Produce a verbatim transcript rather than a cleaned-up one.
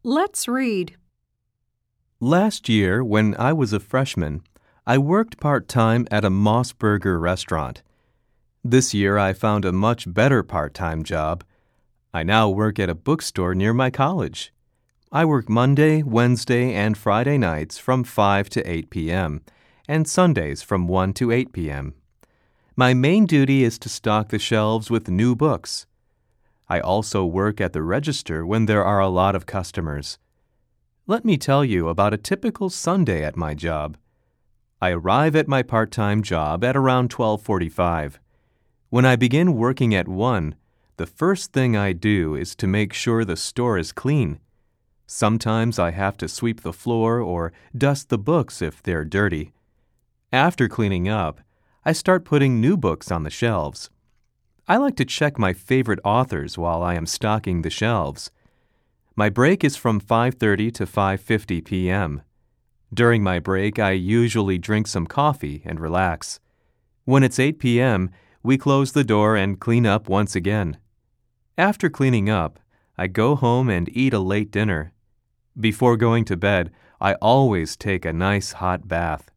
Let's read. Last year, when I was a freshman, I worked part-time at a Mossburger restaurant. This year, I found a much better part-time job. I now work at a bookstore near my college. I work Monday, Wednesday, and Friday nights from five to eight p.m., and Sundays from one to eight p.m. My main duty is to stock the shelves with new books. I also work at the register when there are a lot of customers. Let me tell you about a typical Sunday at my job. I arrive at my part-time job at around twelve forty-five. When I begin working at one, the first thing I do is to make sure the store is clean. Sometimes I have to sweep the floor or dust the books if they're dirty. After cleaning up, I start putting new books on the shelves. I like to check my favorite authors while I am stocking the shelves. My break is from five thirty to five fifty p.m. During my break, I usually drink some coffee and relax. When it's eight p.m., we close the door and clean up once again. After cleaning up, I go home and eat a late dinner. Before going to bed, I always take a nice hot bath.